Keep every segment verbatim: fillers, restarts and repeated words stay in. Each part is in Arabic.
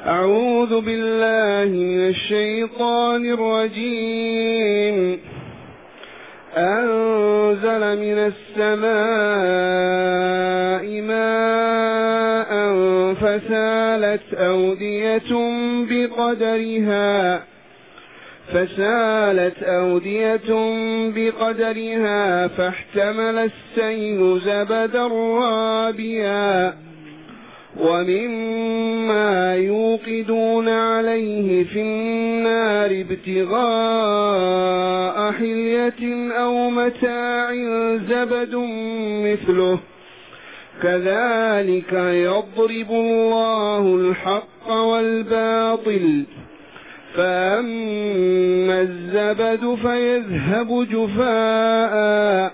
أعوذ بالله من الشيطان الرجيم. أنزل من السماء ماء فسالت أودية بقدرها فسالت أودية بقدرها فاحتمل السيل زبدا رابيا ومما يوقدون عليه في النار ابتغاء حلية أو متاع زبد مثله كذلك يضرب الله الحق والباطل فأما الزبد فيذهب جفاء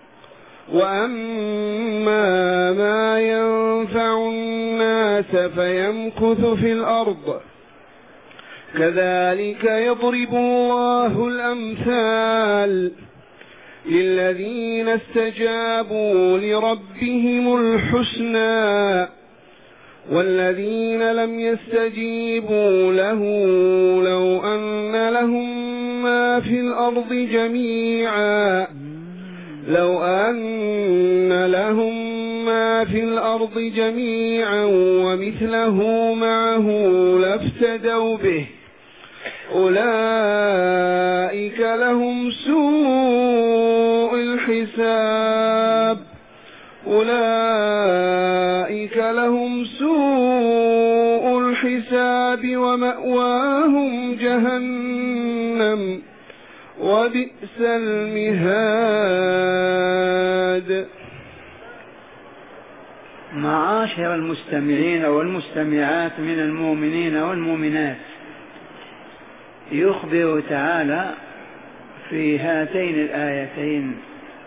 وأما ما ينفع الناس فيمكث في الأرض كذلك يضرب الله الأمثال للذين استجابوا لربهم الحسنى والذين لم يستجيبوا له لو أن لهم ما في الأرض جميعا لو أن لهم ما في الأرض جميعا ومثله معه لافتدوا به أولئك لهم سوء الحساب أولئك لهم سوء الحساب ومأواهم جهنم وبئس المهاد. معاشر المستمعين والمستمعات من المؤمنين والمؤمنات، يخبر تعالى في هاتين الآيتين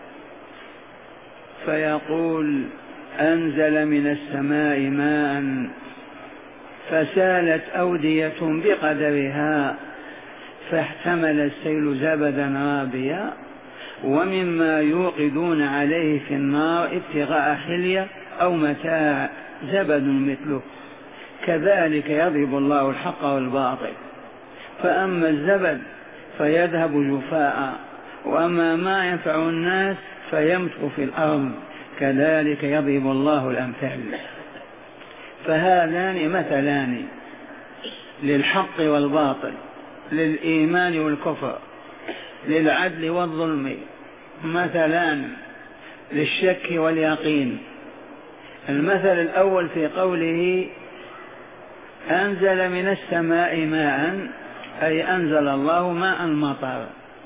فيقول: أنزل من السماء ماء فسالت أودية بقدرها فاحتمل السيل زبدا رابيا ومما يوقدون عليه في النار ابتغاء حلية أو متاع زبد مثله كذلك يضرب الله الحق والباطل فأما الزبد فيذهب جفاء وأما ما ينفع الناس فيمكث في الأرض كذلك يضرب الله الأمثال. فهذان مثلان للحق والباطل، للإيمان والكفر، للعدل والظلم، مثلان للشك واليقين. المثل الأول في قوله أنزل من السماء ماء، أي أنزل الله ماء مطر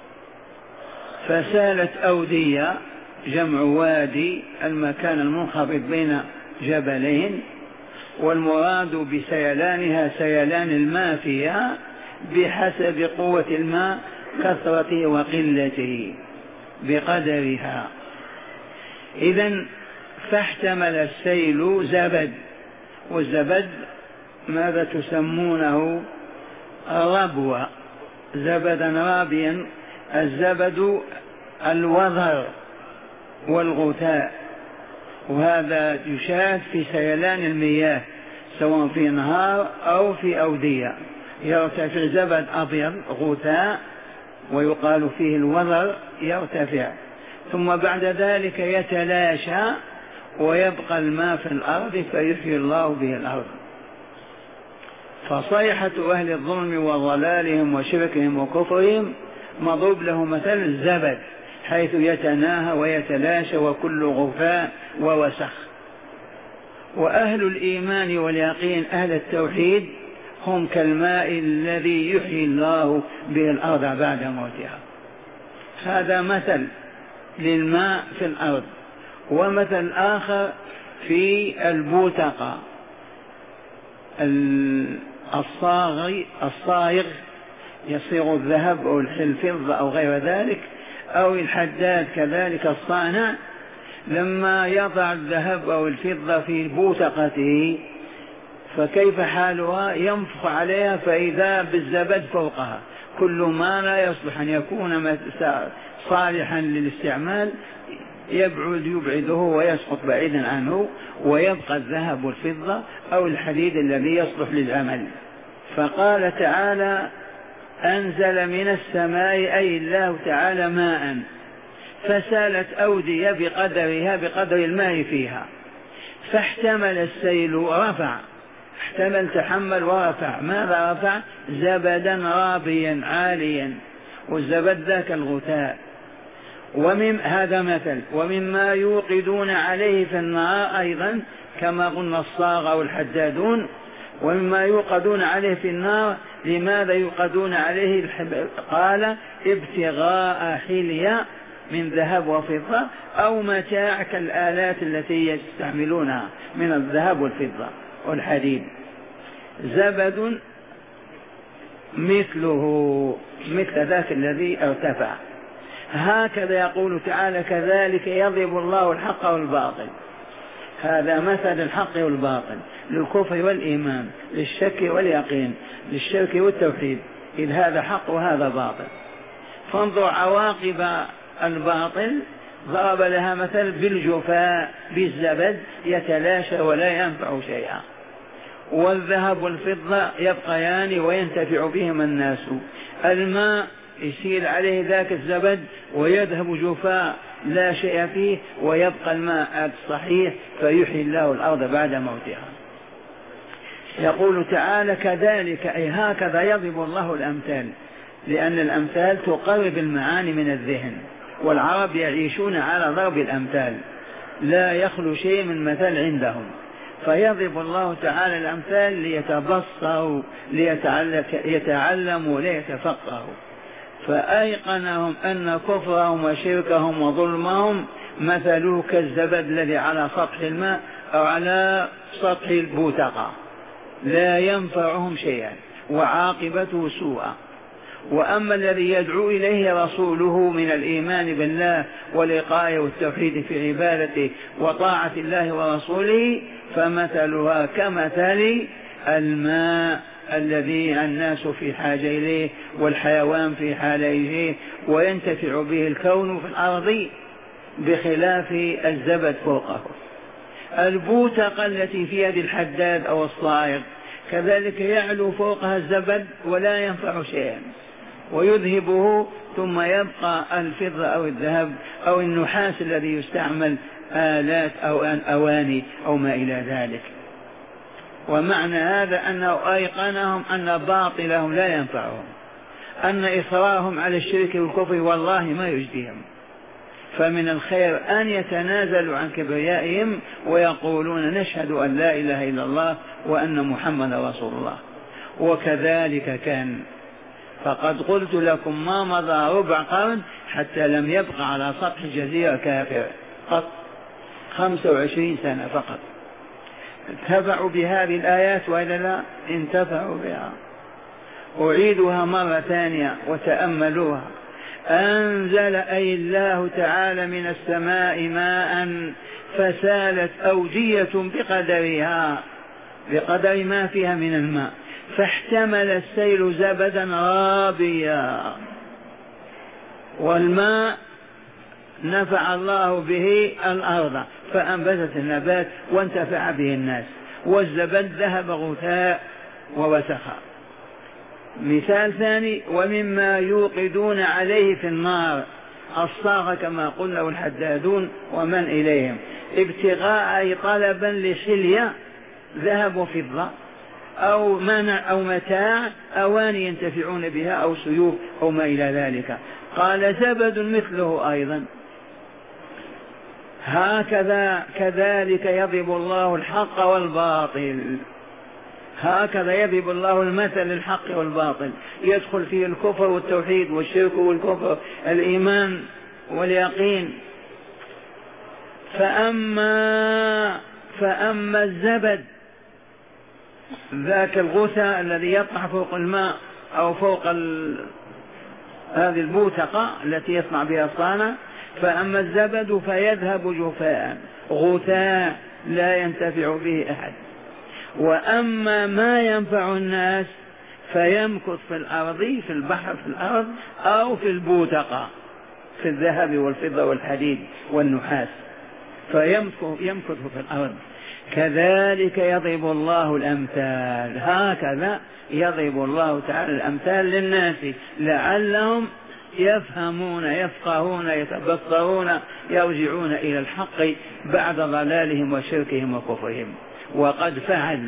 فسالت أودية، جمع وادي المكان المنخفض بين جبلين، والمراد بسيلانها سيلان الماء فيها بحسب قوة الماء كثرته وقلته بقدرها. إذن فاحتمل السيل زبد، والزبد ماذا تسمونه؟ ربوة، زبدا رابيا. الزبد الوضر والغثاء، وهذا يشاهد في سيلان المياه سواء في نهار أو في أودية، يرتفع زبد أبيض غثاء ويقال فيه الوضر يرتفع، ثم بعد ذلك يتلاشى ويبقى الماء في الأرض فيحيي الله به الأرض. فصيحة أهل الظلم وضلالهم وشركهم وكفرهم مضروب له مثل الزبد حيث يتناهى ويتلاشى وكل غفاء ووسخ. وأهل الإيمان واليقين أهل التوحيد هم كالماء الذي يحيي الله به الأرض بعد موتها. هذا مثل للماء في الأرض. ومثل آخر في البوتقة الصاغ يصيغ الذهب أو الفضة أو غير ذلك، أو الحداد كذلك الصانع، لما يضع الذهب أو الفضة في بوتقته فكيف حالها؟ ينفخ عليها فإذا بالزبد فوقها، كل ما لا يصلح أن يكون صالحا للاستعمال يبعد يبعده ويسقط بعيدا عنه، ويبقى الذهب والفضة أو الحديد الذي يصلح للعمل. فقال تعالى أنزل من السماء أي الله تعالى ماء فسالت أودية بقدرها بقدر الماء فيها، فاحتمل السيل ورفع، احتمل تحمل ورفع. ماذا رفع؟ زبدا رابيا عاليا، والزبد ذاك الغثاء. ومن هذا مثل. ومما يوقدون عليه في النار أيضا كما قلنا الصاغ أو الحدادون، ومما يوقدون عليه في النار. لماذا يوقدون عليه؟ قال ابتغاء حلية من ذهب وفضة أو متاع كالآلات التي يستعملونها من الذهب والفضة والحديد. زبد مثله مثل ذاك الذي ارتفع. هكذا يقول تعالى كذلك يضرب الله الحق والباطل. هذا مثل الحق والباطل، للكفر والإيمان، للشك واليقين، للشرك والتوحيد، إذ هذا حق وهذا باطل. فانظر عواقب الباطل، ضرب لها مثل بالجفاء بالزبد يتلاشى ولا ينفع شيئا. والذهب والفضة يبقيان وينتفع بهما الناس. الماء يسيل عليه ذاك الزبد ويذهب جفاء لا شيء فيه، ويبقى الماء الصحيح فيحيي الله الأرض بعد موتها. يقول تعالى كذلك أي هكذا يضرب الله الأمثال، لأن الأمثال تقرب المعاني من الذهن، والعرب يعيشون على ضرب الأمثال، لا يخلو شيء من مثل عندهم. فيضرب الله تعالى الأمثال ليتبصروا ليتعلموا ليتفقهوا. فأيقنهم أن كفرهم وشركهم وظلمهم مثلوا كالزبد الذي على سطح الماء أو على سطح البوتقة، لا ينفعهم شيئا وعاقبته سوءا. وأما الذي يدعو إليه رسوله من الإيمان بالله والإقاء والتوحيد في عبادته وطاعة الله ورسوله فمثلها كمثل الماء الذي الناس في حاجة إليه والحيوان في حاجة إليه وينتفع به الكون في الأرض، بخلاف الزبد فوقه. البوتقة التي في يد الحداد أو الصائغ كذلك يعلو فوقها الزبد ولا ينفع شيئا ويذهبه، ثم يبقى الفضة أو الذهب أو النحاس الذي يستعمل آلات أو أواني أو ما إلى ذلك. ومعنى هذا أنه أيقنهم أن باطلهم لا ينفعهم، أن إصرارهم على الشرك والكفر والله ما يجديهم. فمن الخير أن يتنازلوا عن كبريائهم ويقولون نشهد أن لا إله إلا الله وأن محمد رسول الله. وكذلك كان، فقد قلت لكم ما مضى ربع قرن حتى لم يبق على سطح الجزيرة كافر قط، خمسة وعشرين سنة فقط. انتفعوا بهذه الآيات وإلا لا؟ انتفعوا بها. أعيدها مرة ثانية وتأملوها. أنزل أي الله تعالى من السماء ماء فسالت أودية بقدرها، بقدر ما فيها من الماء، فاحتمل السيل زبدا رابيا. والماء نفع الله به الأرض فأنبتت النبات وانتفع به الناس، والزبد ذهب غثاء ووسخا. مثال ثاني ومما يوقدون عليه في النار، الصاغ كما قلنا والحدادون ومن إليهم، ابتغاء أي طلبا لحلية ذهب وفضة أو منع أو متاع أواني ينتفعون بها أو سيوف أو ما إلى ذلك. قال زبد مثله أيضا. هكذا كذلك يضرب الله الحق والباطل، هكذا يضرب الله المثل الحق والباطل، يدخل فيه الكفر والتوحيد والشرك والكفر، الإيمان واليقين. فأما فأما الزبد ذاك الغثاء الذي يطلع فوق الماء أو فوق ال... هذه البوتقة التي يصنع بها الصانع، فأما الزبد فيذهب جفاء غثاء لا ينتفع به أحد. وأما ما ينفع الناس فيمكث في الأرض، في البحر في الأرض أو في البوتقة في الذهب والفضة والحديد والنحاس، فيمكث يمكث في الأرض. كذلك يضرب الله الأمثال، هكذا يضرب الله تعالى الأمثال للناس لعلهم يفهمون يفقهون يتبصرون يرجعون إلى الحق بعد ضلالهم وشركهم وكفرهم، وقد فعل.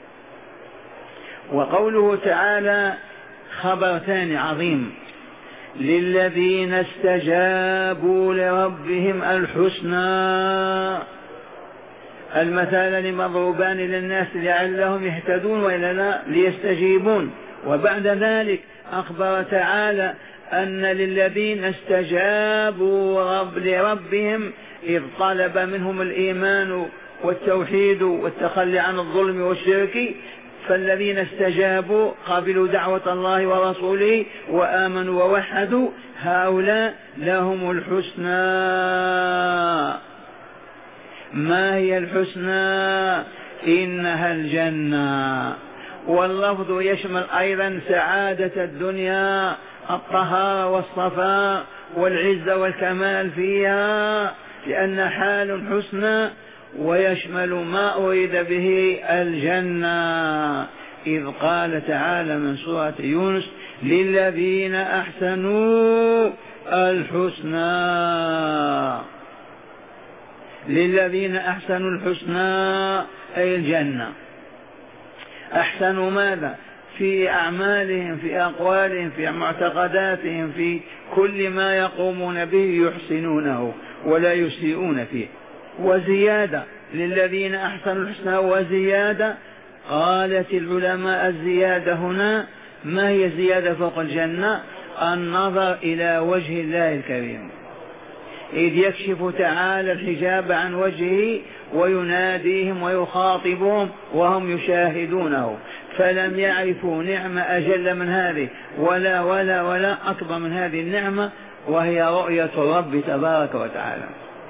وقوله تعالى خبر ثاني عظيم: للذين استجابوا لربهم الحسنى. المثال مضروبان للناس لعلهم يهتدون وإلا لا ليستجيبون. وبعد ذلك أخبر تعالى أن للذين استجابوا رب لربهم إذ طلب منهم الإيمان والتوحيد والتخلي عن الظلم والشرك، فالذين استجابوا قبلوا دعوة الله ورسوله وآمنوا ووحدوا هؤلاء لهم الحسنى. ما هي الحسنى؟ إنها الجنة. واللفظ يشمل أيضا سعادة الدنيا، الطهارة والصفاء والعزة والكمال فيها، لأن حال حسنى، ويشمل ما أريد به الجنة. إذ قال تعالى من سورة يونس: للذين أحسنوا الحسنى. للذين أحسنوا الحسنى أي الجنة. أحسنوا ماذا؟ في أعمالهم، في أقوالهم، في معتقداتهم، في كل ما يقومون به يحسنونه ولا يسيئون فيه. وزيادة للذين أحسنوا الحسنى وزيادة. قالت العلماء الزيادة هنا ما هي زيادة فوق الجنة؟ النظر إلى وجه الله الكريم، إذ يكشف تعالى الحجاب عن وجهه ويناديهم ويخاطبهم وهم يشاهدونه، فلم يعرفوا نعمة أجل من هذه ولا ولا ولا أكبر من هذه النعمة، وهي رؤية الرب تبارك وتعالى.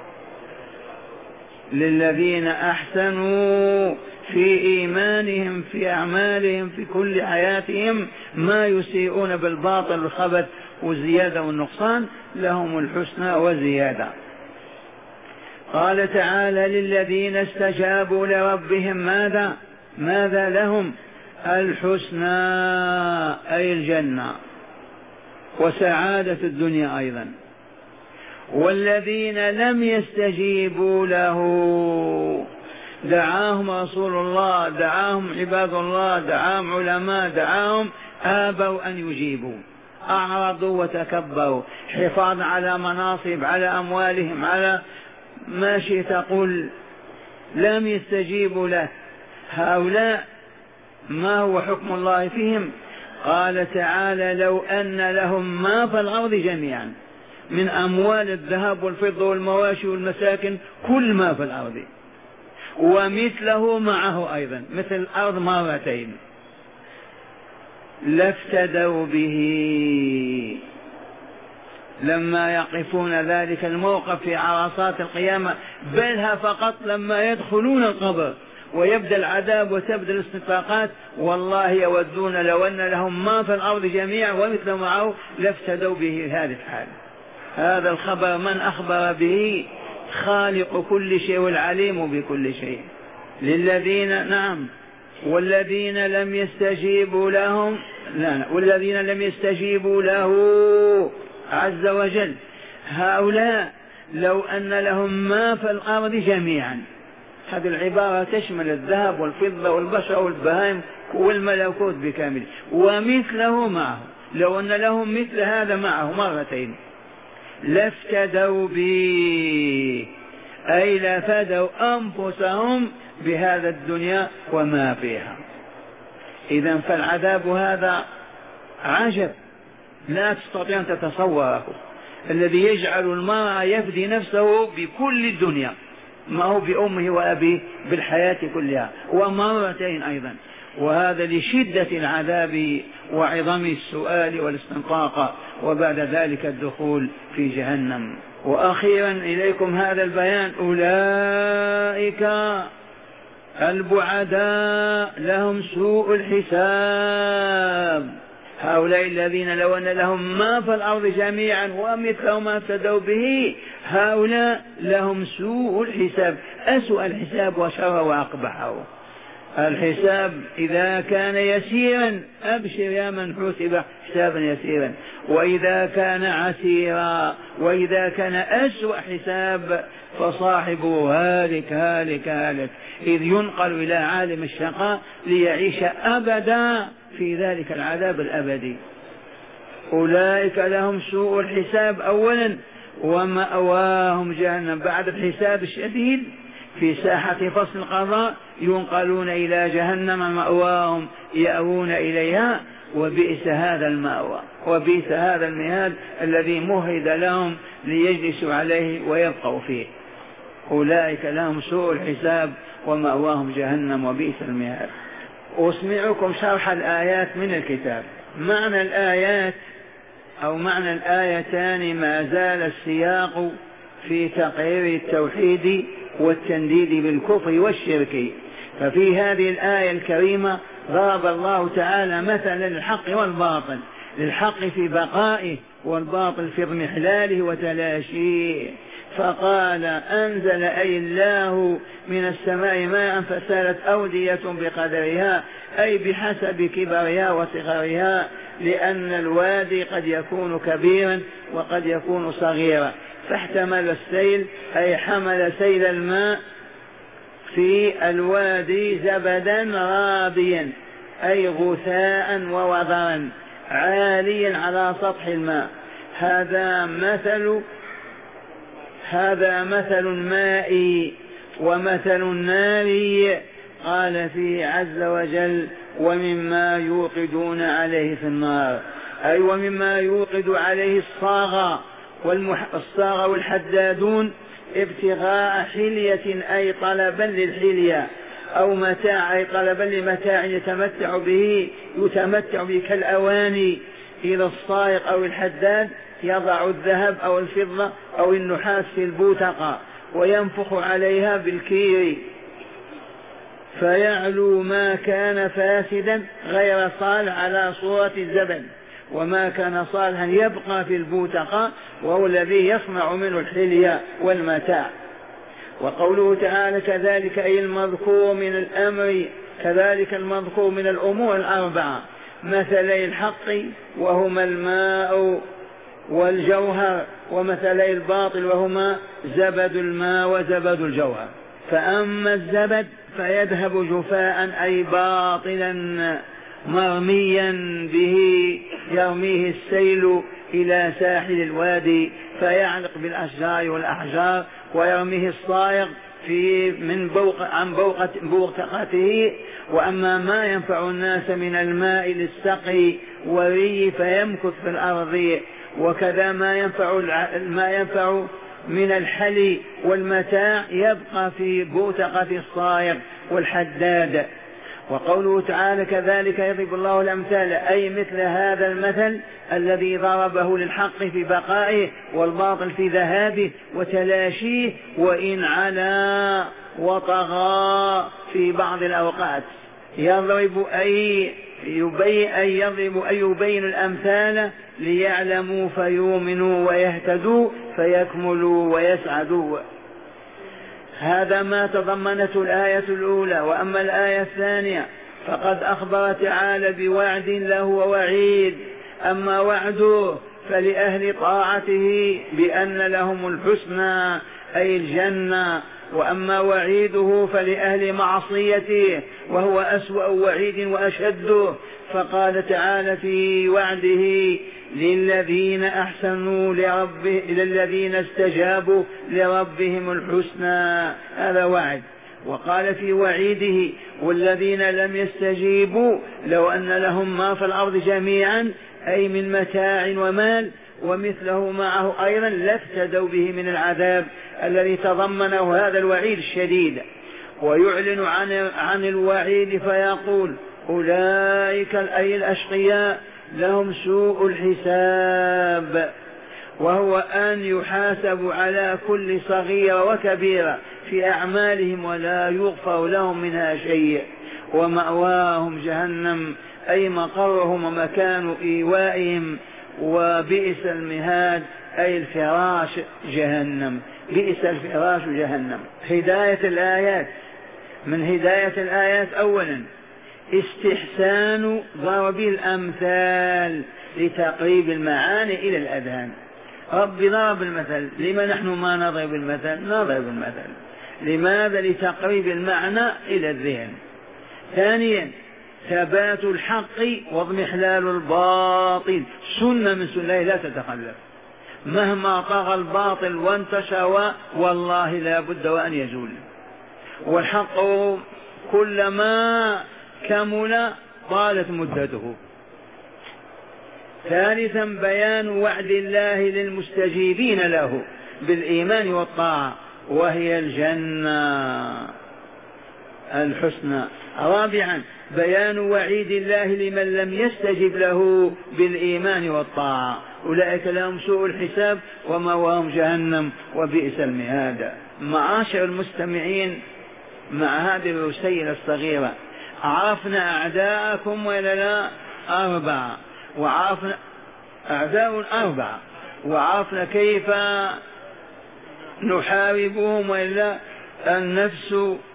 للذين أحسنوا في إيمانهم، في أعمالهم، في كل حياتهم، ما يسيئون بالباطل والخبث والزيادة والنقصان، لهم الحسنى وزيادة. قال تعالى: للذين استجابوا لربهم ماذا؟ ماذا لهم؟ الحسنى أي الجنة وسعادة الدنيا أيضا. والذين لم يستجيبوا له، دعاهم رسول الله، دعاهم عباد الله، دعاهم علماء، دعاهم، آبوا أن يجيبوا، أعرضوا وتكبروا، حفاظا على مناصب، على أموالهم، على ما شئت قل، لم يستجيبوا له. هؤلاء ما هو حكم الله فيهم؟ قال تعالى: لو أن لهم ما في الأرض جميعا من أموال الذهب والفضة والمواشي والمساكن، كل ما في الأرض، ومثله معه أيضا، مثل الأرض مرتين، لافتدوا به لما يقفون ذلك الموقف في عرصات القيامة، بلها فقط لما يدخلون القبر ويبدأ العذاب وتبدأ الاستفاقات، والله يودون لو أن لهم ما في الأرض جميعا ومثل معه لافتدوا به هذه الحال. هذا الخبر من أخبر به؟ خالق كل شيء والعليم بكل شيء. للذين نعم والذين لم يستجيبوا لهم لا, لا والذين لم يستجيبوا له عز وجل، هؤلاء لو أن لهم ما في الأرض جميعا. هذه العبارة تشمل الذهب والفضة والبشر والبهائم والملكوت بكامل، ومثله معه، لو أن لهم مثل هذا معه مرتين، لافتدوا به أي لفدوا أنفسهم بهذا الدنيا وما فيها. إذا فالعذاب هذا عجب لا تستطيع أن تتصوره، الذي يجعل المرء يفدي نفسه بكل الدنيا، ما هو بأمه وأبيه بالحياة كلها، ومرتين أيضا، وهذا لشدة العذاب وعظم السؤال والاستنطاق، وبعد ذلك الدخول في جهنم. وأخيرا إليكم هذا البيان: أولئك البعداء لهم سوء الحساب. هؤلاء الذين لو أن لهم ما في الأرض جميعا ومثله ما افتدوا به، هؤلاء لهم سوء الحساب، أسوأ الحساب وشر وأقبحه. الحساب إذا كان يسيرا أبشر يا من حسب حسابا يسيرا، وإذا كان عسيرا وإذا كان أسوأ حساب فصاحبه هالك هالك هالك، إذ ينقل إلى عالم الشقاء ليعيش أبدا في ذلك العذاب الأبدي. أولئك لهم سوء الحساب أولا، ومأواهم جهنم. بعد الحساب الشديد في ساحة فصل القضاء ينقلون إلى جهنم مأواهم، يأوون إليها، وبئس هذا المأوى وبئس هذا المهاد الذي مهد لهم ليجلسوا عليه ويبقوا فيه. أولئك لهم سوء الحساب ومأواهم جهنم وبئس المهاد. أسمعكم شرح الآيات من الكتاب. معنى الآيات أو معنى الآيتان ما زال السياق في تقرير التوحيد والتنديد بالكفر والشرك. ففي هذه الآية الكريمة ضرب الله تعالى مثلا للحق والباطل، للحق في بقائه والباطل في اضمحلاله وتلاشيه، فقال أنزل أي الله من السماء ماء فسالت أودية بقدرها، أي بحسب كبرها وصغرها، لأن الوادي قد يكون كبيرا وقد يكون صغيرا، فاحتمل السيل أي حمل سيل الماء في الوادي زبدا رابيا، أي غثاء ووضرا عاليا على سطح الماء. هذا مثل هذا مثل الماء ومثل النار. قال فيه عز وجل ومما يوقدون عليه في النار، أي ومما يوقد عليه الصاغ والصاغ والحدادون ابتغاء حلية أي طلبا للحلية، أو متاع أي طلبا لمتاع يتمتع به يتمتع به كالأواني. إلى الصائغ أو الحداد يضع الذهب أو الفضة أو النحاس في البوتقة وينفخ عليها بالكير فيعلو ما كان فاسدا غير صالح على صورة الزبد، وما كان صالحا يبقى في البوتقة، وهو الذي يصنع منه الحلية والمتاع. وقوله تعالى كذلك أي المذكور من الأمر، كذلك المذكور من الأمور الأربعة، مثلي الحق وهما الماء والجوهر، ومثلي الباطل وهما زبد الماء وزبد الجوهر. فأما الزبد فيذهب جفاء أي باطلا مرميا به يرميه السيل إلى ساحل الوادي فيعلق بالأشجار والأحجار، ويرميه الصائغ في من بوق عن بوقة بوقته. وأما ما ينفع الناس من الماء للسقي والري فيمكث في الأرض، وكذا ما ينفع ما ينفع من الحلي والمتاع يبقى في بوتقة الصائغ والحداد. وقوله تعالى كذلك يضرب الله الأمثال، أي مثل هذا المثل الذي ضربه للحق في بقائه والباطل في ذهابه وتلاشيه، وإن علا وطغى في بعض الأوقات. يضرب أي يبين أي يضرب أي يبين الأمثال ليعلموا فيؤمنوا ويهتدوا فيكملوا ويسعدوا. هذا ما تضمنته الآية الأولى. وأما الآية الثانية فقد أخبر تعالى بوعد له ووعيد. أما وعده فلأهل طاعته بأن لهم الحسنى أي الجنة، وأما وعيده فلأهل معصيته وهو أسوأ وعيد وأشده. فقال تعالى في وعده للذين أحسنوا لربه للذين استجابوا لربهم الحسنى، هذا وعد. وقال في وعيده والذين لم يستجيبوا لو أن لهم ما في الأرض جميعا أي من متاع ومال ومثله معه أيضا لافتدوا به من العذاب الذي تضمنه هذا الوعيد الشديد. ويعلن عن عن الوعيد فيقول أولئك أي الأشقياء لهم سوء الحساب، وهو أن يحاسبوا على كل صغيرة وكبيرة في أعمالهم ولا يغفر لهم منها شيء، ومأواهم جهنم أي مقرهم ومكان إيوائهم، وبئس المهاد أي الفراش جهنم، بئس الفراش جهنم. هداية الآيات، من هداية الآيات أولا استحسان ضرب الأمثال لتقريب المعاني إلى الأذهان. رب ضرب المثل، لما نحن ما نضرب المثل؟ نضرب المثل، لماذا؟ لتقريب المعنى إلى الذهن. ثانيا ثبات الحق واضمحلال الباطل، سنة من سنة لا تتخلف، مهما طغى الباطل وانتشر والله لا بد وأن يزول، والحق كلما كمل طالت مدته. ثالثا بيان وعد الله للمستجيبين له بالإيمان والطاعة وهي الجنة الحسنى. رابعا بيان وعيد الله لمن لم يستجب له بالإيمان والطاعة، أولئك لهم سوء الحساب ومأواهم جهنم وبئس المهاد. معاشر المستمعين، مع هذه الرسالة الصغيرة عرفنا أعداءكم ولا لا؟ أربعة، وعرفنا أعداء أربعة، وعرفنا كيف نحاربهم ولا؟ النفس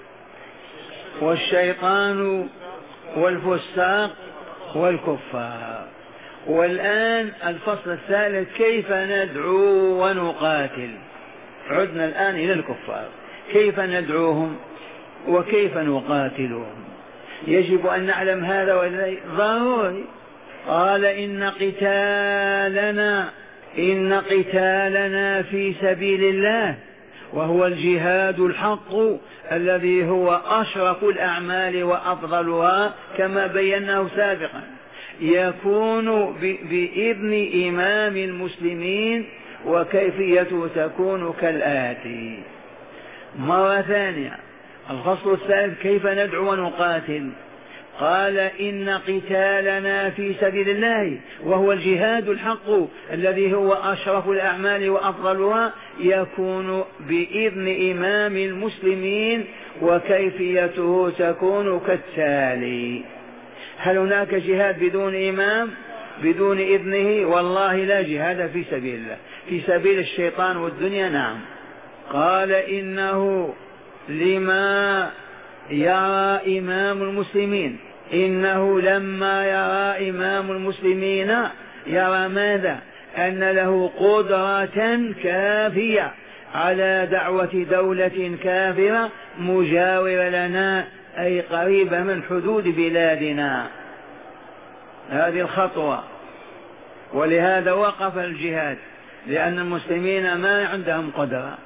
والشيطان والفساق والكفار. والآن الفصل الثالث كيف ندعو ونقاتل. عدنا الآن إلى الكفار، كيف ندعوهم وكيف نقاتلهم. يجب أن نعلم هذا ولا ضروري. قال إن قتالنا إن قتالنا في سبيل الله وهو الجهاد الحق الذي هو أشرف الأعمال وأفضلها كما بيناه سابقا، يكون بإذن إمام المسلمين، وكيفيته تكون كالآتي. مرة ثانية الفصل الثالث كيف ندعو ونقاتل. قال إن قتالنا في سبيل الله وهو الجهاد الحق الذي هو أشرف الأعمال وأفضلها يكون بإذن إمام المسلمين، وكيفيته تكون كالتالي. هل هناك جهاد بدون إمام بدون إذنه؟ والله لا جهاد في سبيل الله، في سبيل الشيطان والدنيا نعم. قال إنه لما يرى إمام المسلمين إنه لما يرى إمام المسلمين يرى ماذا؟ أن له قدرة كافية على دعوة دولة كافرة مجاورة لنا أي قريبة من حدود بلادنا. هذه الخطوة، ولهذا وقف الجهاد، لأن المسلمين ما عندهم قدرة.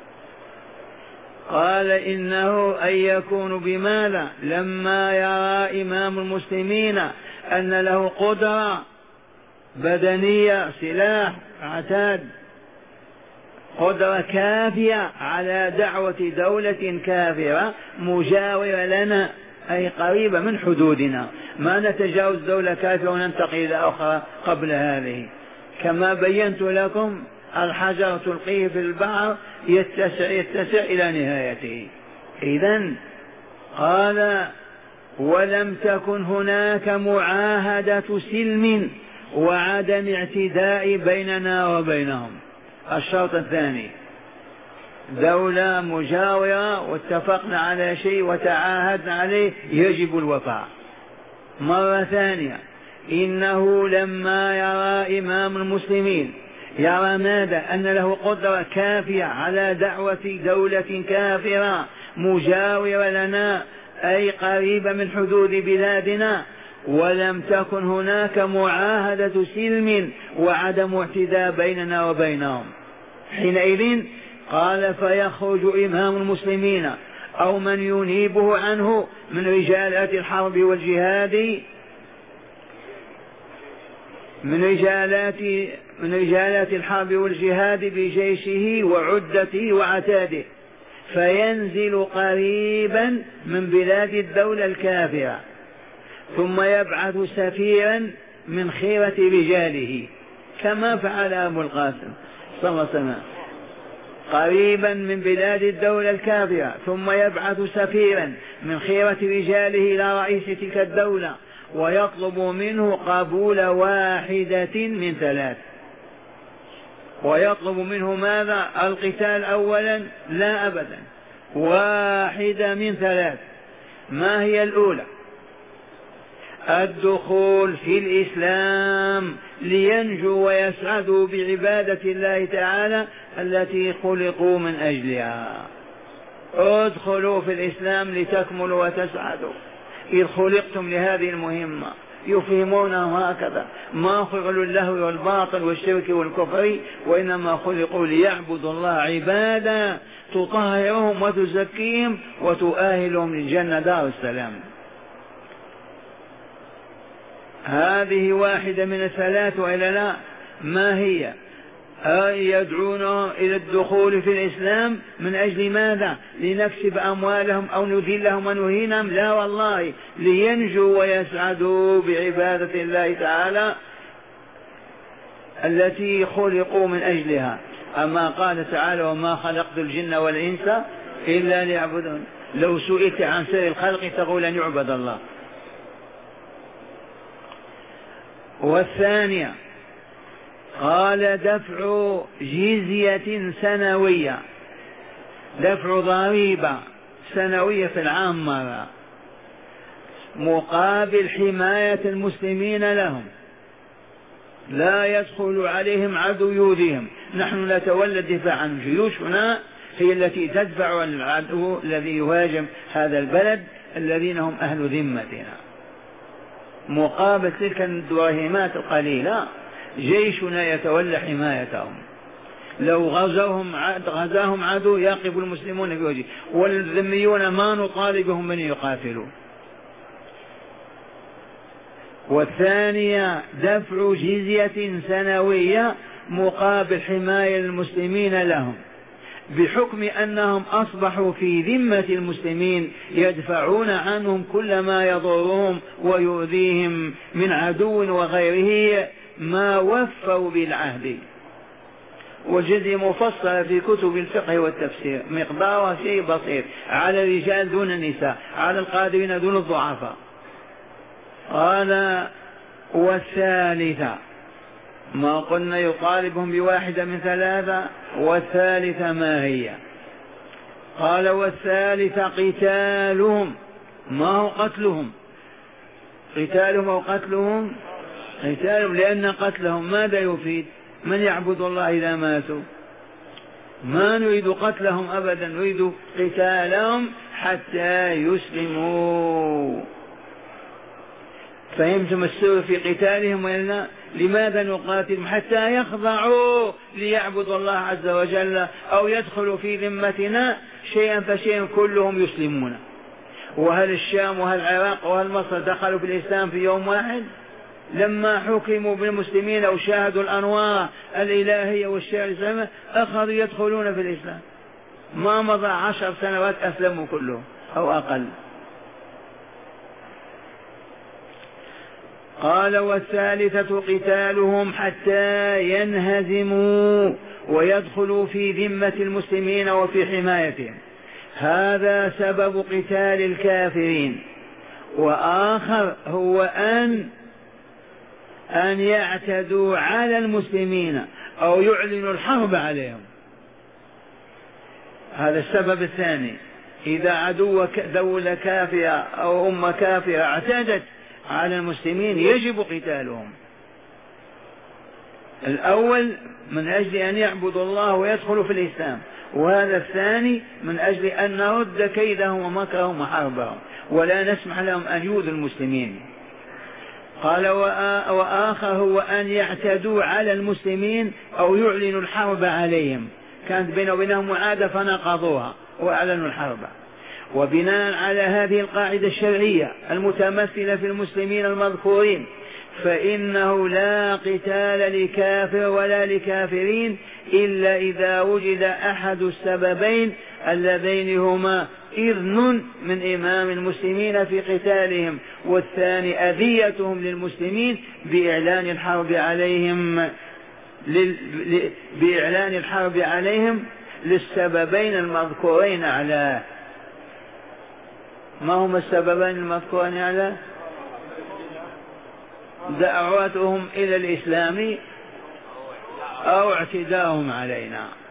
قال إنه أن يكون بماذا؟ لما يرى إمام المسلمين أن له قدرة بدنية، سلاح، عتاد، قدرة كافية على دعوة دولة كافرة مجاورة لنا أي قريبة من حدودنا، ما نتجاوز دولة كافرة وننتقل إلى أخرى قبل هذه. كما بينت لكم الحجر تلقيه في البحر يتسع يتسع إلى نهايته. إذن قال ولم تكن هناك معاهدة سلم وعدم اعتداء بيننا وبينهم. الشرط الثاني دولة مجاورة واتفقنا على شيء وتعاهدنا عليه يجب الوفاء. مرة ثانية إنه لما يرى إمام المسلمين يرى ماذا؟ أن له قدرة كافية على دعوة دولة كافرة مجاورة لنا أي قريبة من حدود بلادنا، ولم تكن هناك معاهدة سلم وعدم اعتداء بيننا وبينهم. حينئذ قال فيخرج إمام المسلمين أو من ينيبه عنه من رجالات الحرب والجهاد من رجالات من رجالات الحرب والجهاد بجيشه وعدته وعتاده، فينزل قريبا من بلاد الدولة الكافرة، ثم يبعث سفيرا من خيرة رجاله كما فعل أبو القاسم صلى الله عليه وسلم، قريبا من بلاد الدولة الكافرة، ثم يبعث سفيرا من خيرة رجاله إلى رئيس تلك الدولة ويطلب منه قبول واحدة من ثلاث. ويطلب منه ماذا؟ القتال أولا؟ لا أبدا، واحدة من ثلاث. ما هي الأولى؟ الدخول في الإسلام لينجوا ويسعدوا بعبادة الله تعالى التي خلقوا من أجلها. ادخلوا في الإسلام لتكملوا وتسعدوا، إذ خلقتم لهذه المهمة. يفهمونه هكذا، ما خلقوا اللهو والباطل والشرك والكفر، وإنما خلقوا ليعبدوا الله عبادة تطهرهم وتزكيهم وتؤهلهم للجنة دار السلام. هذه واحدة من الثلاث وإلا لا؟ ما هي؟ أي يدعونهم إلى الدخول في الإسلام من أجل ماذا؟ لنكسب أموالهم أو نذلهم ونهينهم؟ لا والله، لينجوا ويسعدوا بعبادة الله تعالى التي خلقوا من أجلها. أما قال تعالى وما خلقت الجن والإنس إلا ليعبدون. لو سئلت عن سر الخلق تقول أن يعبد الله. والثانية قال دفع جزية سنوية، دفع ضريبة سنوية في العام مرة مقابل حماية المسلمين لهم، لا يدخل عليهم عدو يؤذيهم. نحن نتولى الدفاع عن جيوشنا، هي التي تدفع العدو الذي يهاجم هذا البلد الذين هم أهل ذمتنا. مقابل تلك الدراهمات القليلة جيشنا يتولى حمايتهم. لو غزوهم غزاهم عدو يقف المسلمون في وجهه، والذميون ما نطالبهم من يقاتلوا. والثانية دفع جزية سنوية مقابل حماية المسلمين لهم، بحكم أنهم أصبحوا في ذمة المسلمين يدفعون عنهم كل ما يضرهم ويؤذيهم من عدو وغيره ما وفوا بالعهد. والجزية مفصلة في كتب الفقه والتفسير، مقدارها شيء بسيط، على الرجال دون النساء، على القادرين دون الضعفاء. قال والثالثة ما قلنا يطالبهم بواحدة من ثلاثة، والثالثة ما هي؟ قال والثالثة قتالهم. ما هو قتلهم؟ قتالهم أو قتلهم؟ قتالهم، لأن قتلهم ماذا يفيد؟ من يعبد الله إذا ماتوا؟ ما نريد قتلهم أبدا، نريد قتالهم حتى يسلموا. فهمتم السر في قتالهم ولا؟ لماذا نقاتلهم؟ حتى يخضعوا ليعبدوا الله عز وجل أو يدخلوا في ذمتنا شيئا فشيئا كلهم يسلمون. وهل الشام وهل العراق وهل مصر دخلوا في الإسلام في يوم واحد؟ لما حكموا بالمسلمين أو شاهدوا الأنوار الإلهية والشرع الإسلامي أخذوا يدخلون في الإسلام. ما مضى عشر سنوات أسلموا كلهم أو أقل. قال والثالثة قتالهم حتى ينهزموا ويدخلوا في ذمة المسلمين وفي حمايتهم. هذا سبب قتال الكافرين. وآخر هو أن أن يعتدوا على المسلمين أو يعلنوا الحرب عليهم. هذا السبب الثاني. إذا عدو دولة كافرة أو أمة كافرة اعتدت على المسلمين يجب قتالهم. الأول من أجل أن يعبدوا الله ويدخلوا في الإسلام، وهذا الثاني من أجل أن نرد كيدهم ومكرهم وحربهم ولا نسمح لهم أن يؤذوا المسلمين. قال وآخر هو أن يعتدوا على المسلمين أو يعلنوا الحرب عليهم. كانت بينهم وبينهم معاهدة فنقضوها وأعلنوا الحرب. وبناء على هذه القاعدة الشرعية المتمثلة في المسلمين المذكورين فإنه لا قتال لكافر ولا لكافرين إلا إذا وجد أحد السببين اللذين هما إذن من إمام المسلمين في قتالهم، والثاني أذيتهم للمسلمين بإعلان الحرب عليهم بإعلان الحرب عليهم للسببين المذكورين على. ما هما السببان المذكورين على؟ دعوتهم إلى الإسلام أو اعتداءهم علينا.